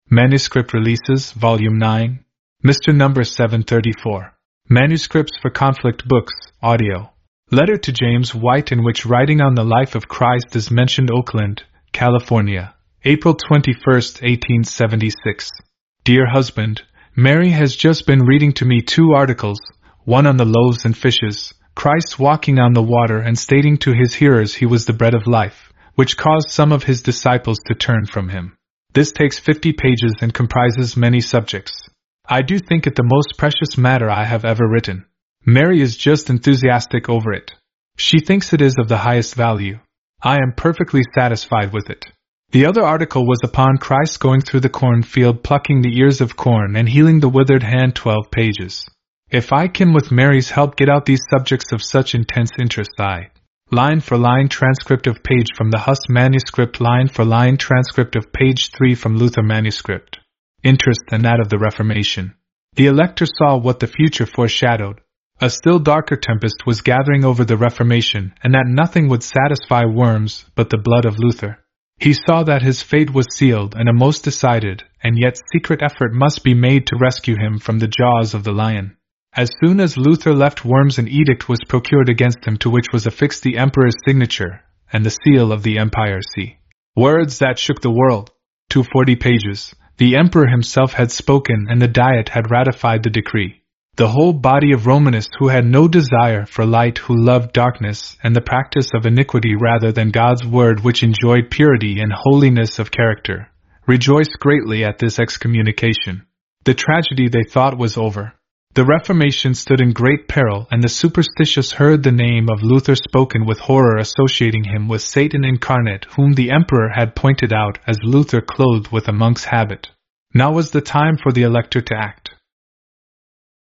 Manuscript Releases, Volume 9, Mr. Number 734. Manuscripts for Conflict Books, Audio. Letter to James White in which writing on the life of Christ is mentioned. Oakland, California, April 21, 1876. Dear husband, Mary has just been reading to me 2 articles, one on the loaves and fishes, Christ walking on the water and stating to his hearers he was the bread of life, which caused some of his disciples to turn from him. This takes 50 pages and comprises many subjects. I do think it the most precious matter I have ever written. Mary is just enthusiastic over it. She thinks it is of the highest value. I am perfectly satisfied with it. The other article was upon Christ going through the cornfield plucking the ears of corn and healing the withered hand, 12 pages. If I can with Mary's help get out these subjects of such intense interest, I line for line transcript of page from the Huss manuscript, line for line transcript of page 3 from Luther manuscript. Interest and that of the Reformation. The elector saw what the future foreshadowed. A still darker tempest was gathering over the Reformation, and that nothing would satisfy Worms but the blood of Luther. He saw that his fate was sealed, and a most decided, and yet secret effort must be made to rescue him from the jaws of the lion. As soon as Luther left Worms, an edict was procured against him to which was affixed the emperor's signature, and the seal of the Empire. See words that shook the world. 240 pages. The emperor himself had spoken, and the Diet had ratified the decree. The whole body of Romanists who had no desire for light, who loved darkness and the practice of iniquity rather than God's word, which enjoyed purity and holiness of character, rejoiced greatly at this excommunication. The tragedy they thought was over. The Reformation stood in great peril, and the superstitious heard the name of Luther spoken with horror, associating him with Satan incarnate, whom the emperor had pointed out as Luther clothed with a monk's habit. Now was the time for the elector to act.